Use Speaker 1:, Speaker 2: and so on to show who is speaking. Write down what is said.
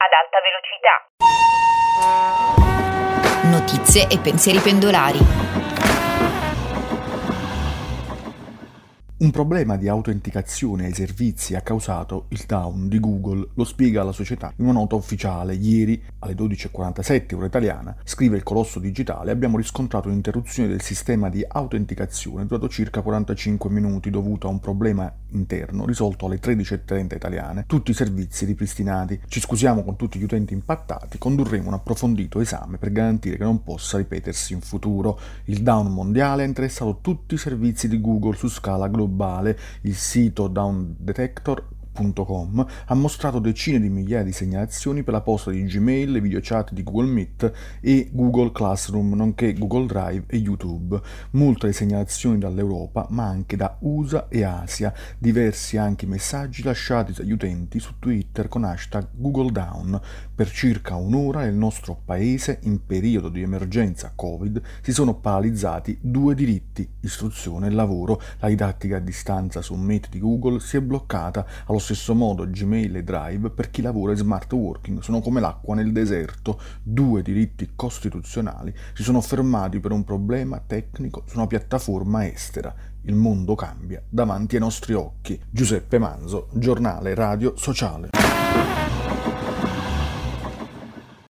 Speaker 1: ad alta velocità.
Speaker 2: Notizie e pensieri pendolari.
Speaker 3: Un problema di autenticazione ai servizi ha causato il down di Google, lo spiega la società in una nota ufficiale. Ieri, alle 12:47 ora italiana, scrive il colosso digitale, abbiamo riscontrato un'interruzione del sistema di autenticazione durato circa 45 minuti dovuto a un problema interno risolto alle 13:30 italiane, tutti i servizi ripristinati. Ci scusiamo con tutti gli utenti impattati, condurremo un approfondito esame per garantire che non possa ripetersi in futuro. Il down mondiale ha interessato tutti i servizi di Google su scala globale. Il sito downdetector.com ha mostrato decine di migliaia di segnalazioni per la posta di Gmail, video chat di Google Meet e Google Classroom, nonché Google Drive e YouTube. Molte segnalazioni dall'Europa, ma anche da USA e Asia. Diversi anche i messaggi lasciati dagli utenti su Twitter con hashtag Google Down. Per circa un'ora nel nostro paese, in periodo di emergenza Covid, si sono paralizzati 2 diritti, istruzione e lavoro. La didattica a distanza su Meet di Google si è bloccata. Allo stesso modo Gmail e Drive per chi lavora in smart working sono come l'acqua nel deserto. 2 diritti costituzionali si sono fermati per un problema tecnico su una piattaforma estera. Il mondo cambia davanti ai nostri occhi. Giuseppe Manzo, giornale radio sociale.